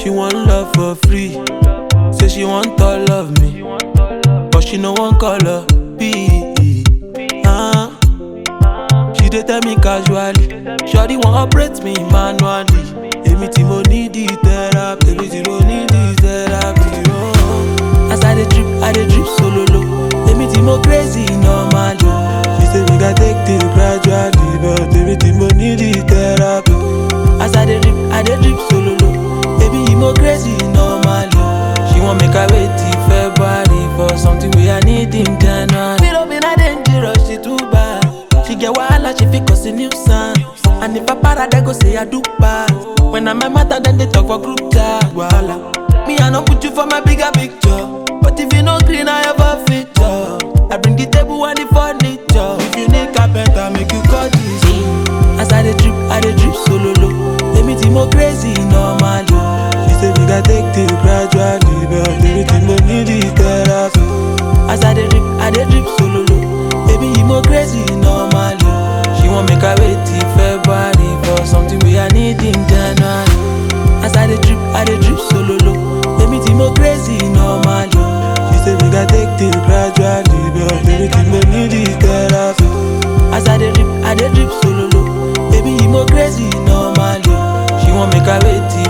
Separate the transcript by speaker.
Speaker 1: She want love for free. Say she want all of me, but she no one color B. She dey tell me casually, shawty want operate me manually. Èmi tí mo need the therapy, èmi tí mo need the therapy. Oh. As I dey drip solo low. Èmi tí mo crazy normally. She say make I take things gradually, but èmi tí mo need the therapy. As I dey drip solo low. Baby, you mo crazy normally. She want make I wait till February for something we I need in January. Little bit I dangerous, she too bad. She get wahala, she fit cause a nuisance. And if I para, they go say I do bad. When I'm a matter, then they talk for group chat. Wahala. Me, I don't put you for my bigger picture. But if you no green, I have a feature. I bring the table and the furniture. If you need carpenter, make you call this. As I dey drip solo low. Èmi tí mo crazy normally. She say we gotta take things gradually, but èmi tí mo need the therapy. As I dey drip solo low. Baby, you mo crazy normally. She want make I wait till February for something we I need in January. As I dey drip solo low. Baby, tí mo crazy normally. She say we gotta take things gradually, but èmi tí mo need the therapy. As I dey drip solo low. Baby, you mo crazy normally. She want make I wait till